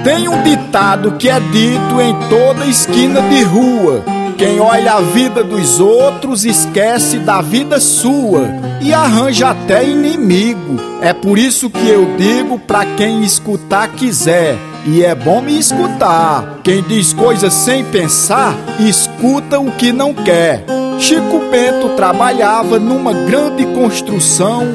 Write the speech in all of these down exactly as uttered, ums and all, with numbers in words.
Tem um ditado que é dito em toda esquina de rua: quem olha a vida dos outros esquece da vida sua e arranja até inimigo. É por isso que eu digo pra quem escutar quiser, e é bom me escutar. Quem diz coisas sem pensar, escuta o que não quer. Chico Bento trabalhava numa grande construção.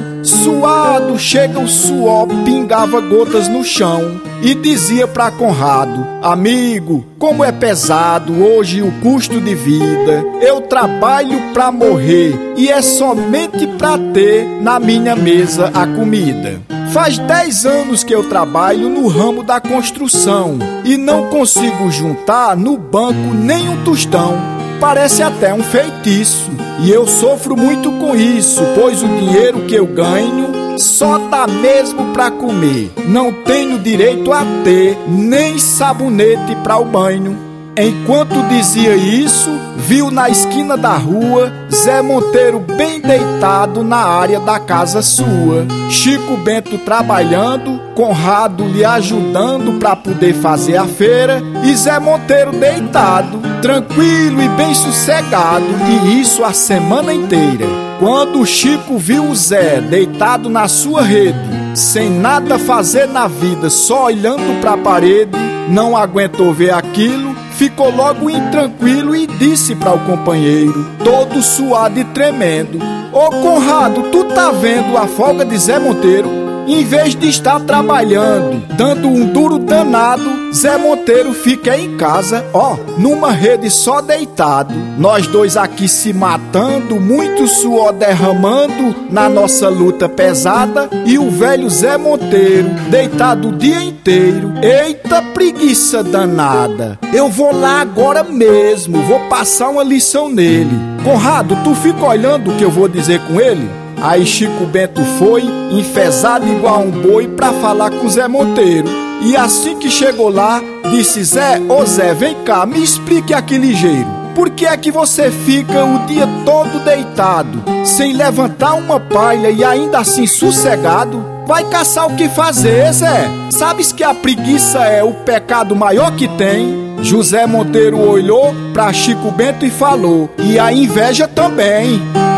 Suado, chega o suor, pingava gotas no chão. E dizia pra Conrado: amigo, como é pesado hoje o custo de vida. Eu trabalho pra morrer e é somente pra ter na minha mesa a comida. Faz dez anos que eu trabalho no ramo da construção e não consigo juntar no banco nem um tostão. Parece até um feitiço, e eu sofro muito com isso, pois o dinheiro que eu ganho só dá mesmo pra comer. Não tenho direito a ter nem sabonete pra o banho. Enquanto dizia isso, viu na esquina da rua Zé Monteiro bem deitado na área da casa sua. Chico Bento trabalhando, Conrado lhe ajudando pra poder fazer a feira, e Zé Monteiro deitado, tranquilo e bem sossegado, e isso a semana inteira. Quando Chico viu o Zé deitado na sua rede, sem nada fazer na vida, só olhando pra parede, não aguentou ver aquilo, ficou logo intranquilo e disse para o companheiro, todo suado e tremendo: ô Conrado, tu tá vendo a folga de Zé Monteiro? Em vez de estar trabalhando, dando um duro danado, Zé Monteiro fica em casa, ó, numa rede só deitado. Nós dois aqui se matando, muito suor derramando na nossa luta pesada, e o velho Zé Monteiro deitado o dia inteiro. Eita preguiça danada! Eu vou lá agora mesmo, vou passar uma lição nele. Conrado, tu fica olhando o que eu vou dizer com ele? Aí Chico Bento foi, enfesado igual um boi, pra falar com Zé Monteiro. E assim que chegou lá, disse: Zé, ô Zé, vem cá, me explique aqui ligeiro. Por que é que você fica o dia todo deitado, sem levantar uma palha e ainda assim sossegado? Vai caçar o que fazer, Zé? Sabes que a preguiça é o pecado maior que tem? José Monteiro olhou pra Chico Bento e falou: e a inveja também.